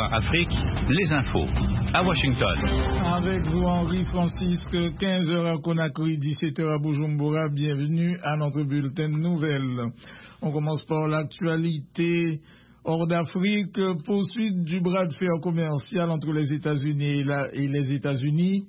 VOA Afrique, les infos. À Washington. Avec vous, Henri Francisque, 15h à Conakry, 17h à Bujumbura. Bienvenue à notre bulletin de nouvelles. On commence par l'actualité. Hors d'Afrique, poursuite du bras de fer commercial entre les États-Unis et les États-Unis.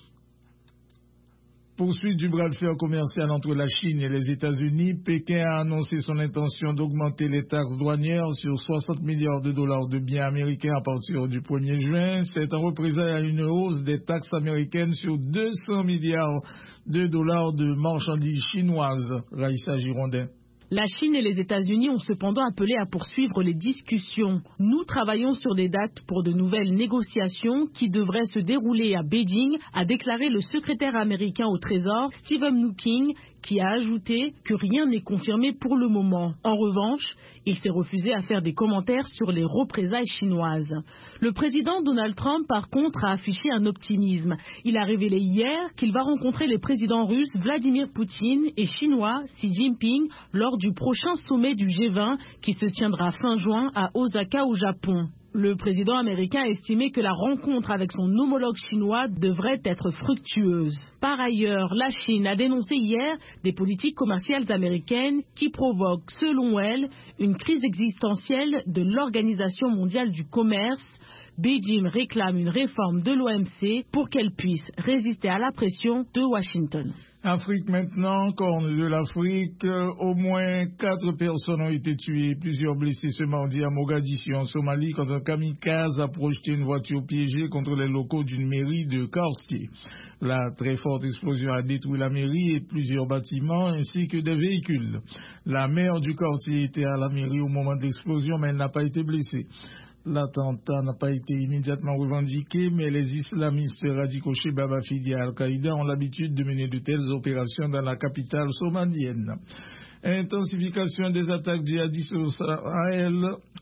Poursuite du bras de fer commercial entre la Chine et les États-Unis. Pékin a annoncé son intention d'augmenter les taxes douanières sur 60 milliards de dollars de biens américains à partir du 1er juin. C'est en représailles à une hausse des taxes américaines sur 200 milliards de dollars de marchandises chinoises. Raïssa Girondin. La Chine et les États-Unis ont cependant appelé à poursuivre les discussions. Nous travaillons sur des dates pour de nouvelles négociations qui devraient se dérouler à Beijing, a déclaré le secrétaire américain au Trésor, Steven Mnuchin, qui a ajouté que rien n'est confirmé pour le moment. En revanche, il s'est refusé à faire des commentaires sur les représailles chinoises. Le président Donald Trump, par contre, a affiché un optimisme. Il a révélé hier qu'il va rencontrer les présidents russes Vladimir Poutine et chinois Xi Jinping lors du prochain sommet du G20 qui se tiendra fin juin à Osaka au Japon. Le président américain a estimé que la rencontre avec son homologue chinois devrait être fructueuse. Par ailleurs, la Chine a dénoncé hier des politiques commerciales américaines qui provoquent, selon elle, une crise existentielle de l'Organisation mondiale du commerce. Beijing réclame une réforme de l'OMC pour qu'elle puisse résister à la pression de Washington. Afrique maintenant, corne de l'Afrique, au moins 4 personnes ont été tuées, plusieurs blessés ce mardi à Mogadiscio en Somalie quand un kamikaze a projeté une voiture piégée contre les locaux d'une mairie de quartier. La très forte explosion a détruit la mairie et plusieurs bâtiments ainsi que des véhicules. La maire du quartier était à la mairie au moment de l'explosion mais elle n'a pas été blessée. L'attentat n'a pas été immédiatement revendiqué, mais les islamistes radicaux Shebab affiliés à Al-Qaïda ont l'habitude de mener de telles opérations dans la capitale somalienne. Intensification des attaques djihadistes au Sahel.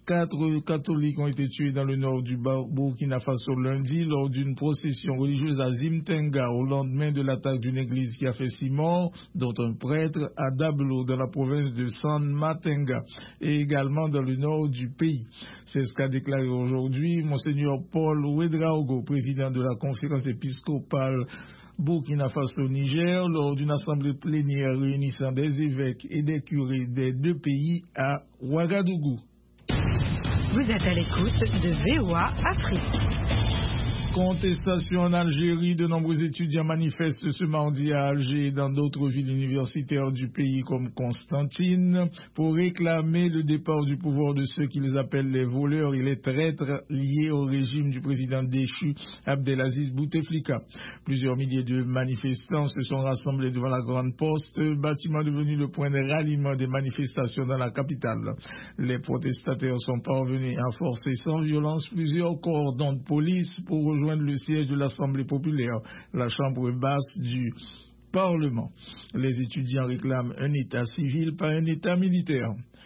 4 catholiques ont été tués dans le nord du Burkina Faso lundi lors d'une procession religieuse à Zimtenga au lendemain de l'attaque d'une église qui a fait 6 morts, dont un prêtre à Dablo dans la province de San Matenga et également dans le nord du pays. C'est ce qu'a déclaré aujourd'hui Monseigneur Paul Ouedraogo, président de la conférence épiscopale Burkina Faso-Niger, lors d'une assemblée plénière réunissant des évêques et des curés des 2 pays à Ouagadougou. Vous êtes à l'écoute de VOA Afrique. Contestation en Algérie, de nombreux étudiants manifestent ce mardi à Alger et dans d'autres villes universitaires du pays comme Constantine pour réclamer le départ du pouvoir de ceux qu'ils appellent les voleurs et les traîtres liés au régime du président déchu Abdelaziz Bouteflika. Plusieurs milliers de manifestants se sont rassemblés devant la Grande Poste, bâtiment devenu le point de ralliement des manifestations dans la capitale. Les protestataires sont parvenus à forcer sans violence plusieurs cordons de police pour rejoindre le siège de l'Assemblée populaire, la chambre basse du Parlement. Les étudiants réclament un État civil, pas un État militaire.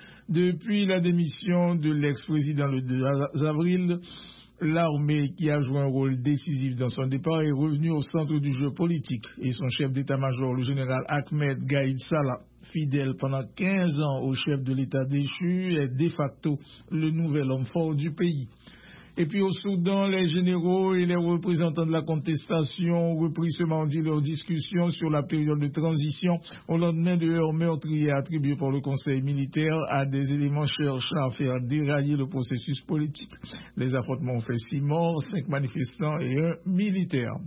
Depuis la démission de l'ex-président le 2 avril, l'armée, qui a joué un rôle décisif dans son départ, est revenue au centre du jeu politique et son chef d'état-major, le général Ahmed Gaïd Salah, fidèle pendant 15 ans au chef de l'État déchu, est de facto le nouvel homme fort du pays. Et puis au Soudan, les généraux et les représentants de la contestation ont repris ce mardi leur discussion sur la période de transition au lendemain de heurts meurtriers attribués par le Conseil militaire à des éléments cherchant à faire dérailler le processus politique. Les affrontements ont fait 6 morts, 5 manifestants et 1 militaire.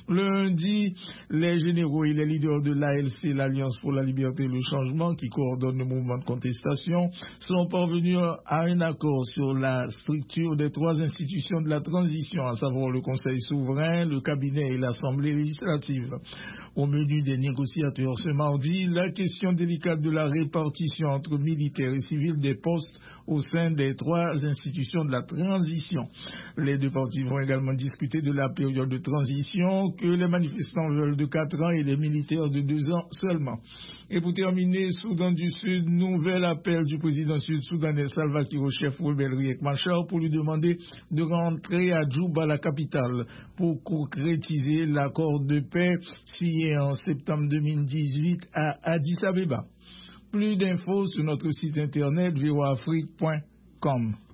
Lundi, les généraux et les leaders de l'ALC, l'Alliance pour la liberté et le changement, qui coordonne le mouvement de contestation, sont parvenus à un accord sur la structure des 3 institutions de la transition, à savoir le Conseil souverain, le cabinet et l'Assemblée législative. Au menu des négociateurs ce mardi, la question délicate de la répartition entre militaires et civils des postes au sein des 3 institutions de la transition. Les 2 parties vont également discuter de la période de transition que les manifestants veulent de 4 ans et les militaires de 2 ans seulement. Et pour terminer, Soudan du Sud, nouvel appel du président sud-soudanais Salva Kiir au chef rebelle Riek Machar pour lui demander de rentrer à Djouba, la capitale, pour concrétiser l'accord de paix signé en septembre 2018 à Addis Abeba. Plus d'infos sur notre site internet voaafrique.com.